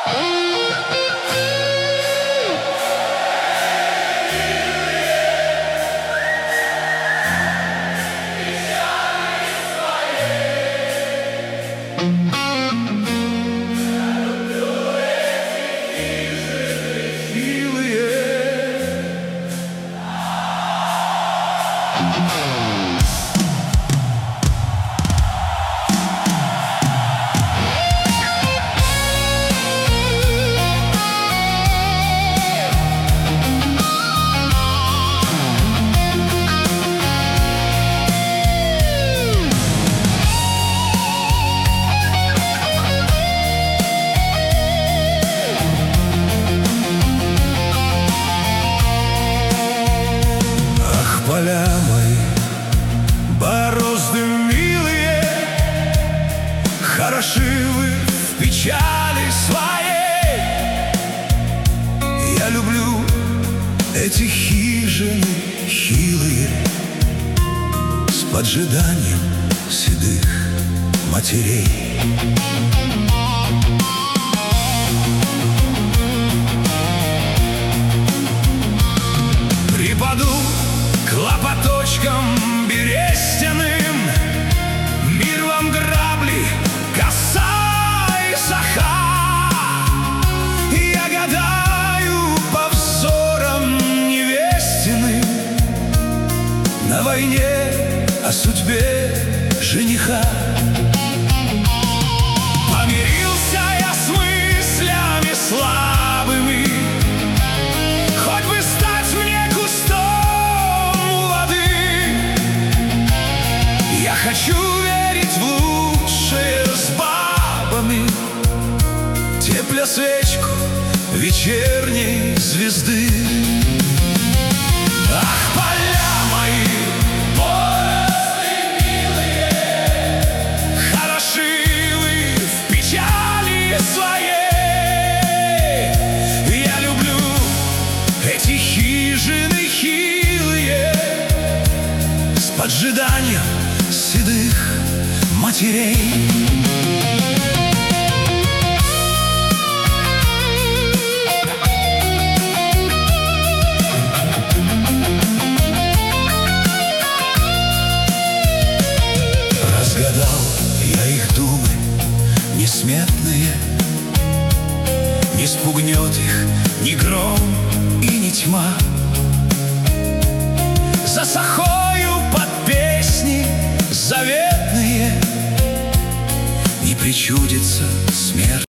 Поля мои, борозды милые, хороши вы в печали своей. Я люблю эти хижины хилые с поджиданием седых матерей. Припаду к лопаточкам берестяным, мир вам грабли, коса и саха. Я гадаю по взорам невестиным на войне о судьбе жениха. Помирился я с мыслями слабыми, хоть бы стать мне кустом у воды. Я хочу верить в лучшее с бабами, тепля свечку вечерней звезды. Ах, поля мои, борозды милые, хороши вы в печали своей. Я люблю эти хижины хилые с поджиданием седых матерей. Разгадал я их думы несметные, не спугнет их ни гром и ни тьма. За сахою под песни заветные не причудится смерть.